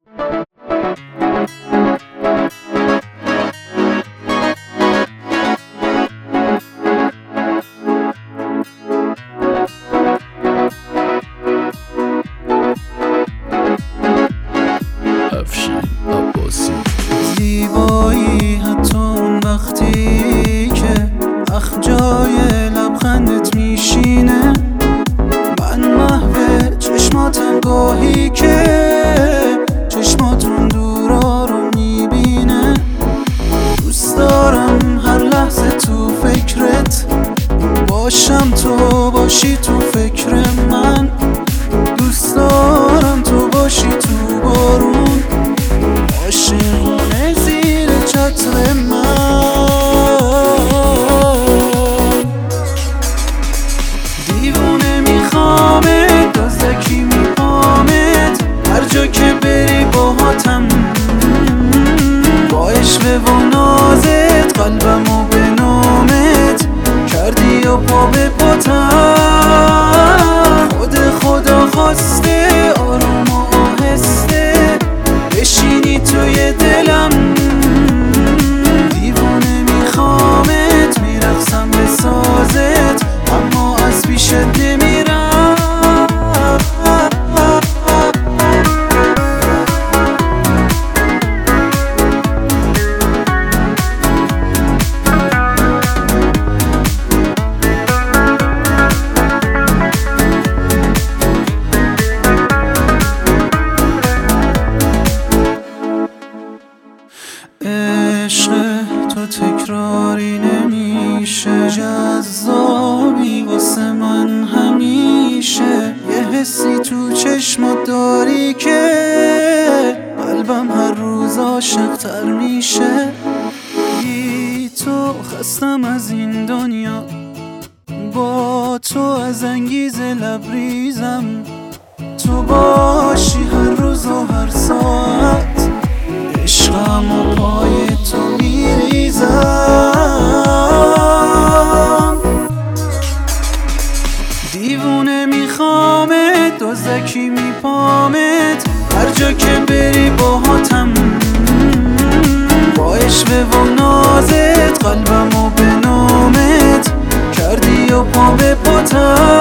زیبایی حتی اون وقتی که جای لبخندت میشینه، من محو چشماتم گاهی که چشماتون دورا رو میبینه. دوست دارم هر لحظه تو فکرت باشم، تو باشی تو فکر من. دوست دارم تو باشی تو بارون، عاشقانه زیر چتر من. دیوونه میخوامت، دزدکی میخوامت، هر جا که بری باهاتم. با عشق و نازت قلبمو به نامت کردی و پا به پاتم. خود خدا خواسته آروم و آهسته بشینی توی دلم. دیوونه میخوامت، میرقصم به سازت، اما از پیشت نمیرم. عشق تو تکراری نمیشه، جذابی واسه من همیشه. یه حسی تو چشمات داری که قلبم هر روز عاشق‌تر میشه. بی تو خستم از این دنیا، با تو از انگیز لبریزم. تو باشی هر روز و هر ساعت، عشقم و پای تو میریزم. دیوونه میخوامت، دزدکی میپامت، هر جا که بری باهاتم. با عشق و نازت قلبمو به نامت کردی و پا به پاتم.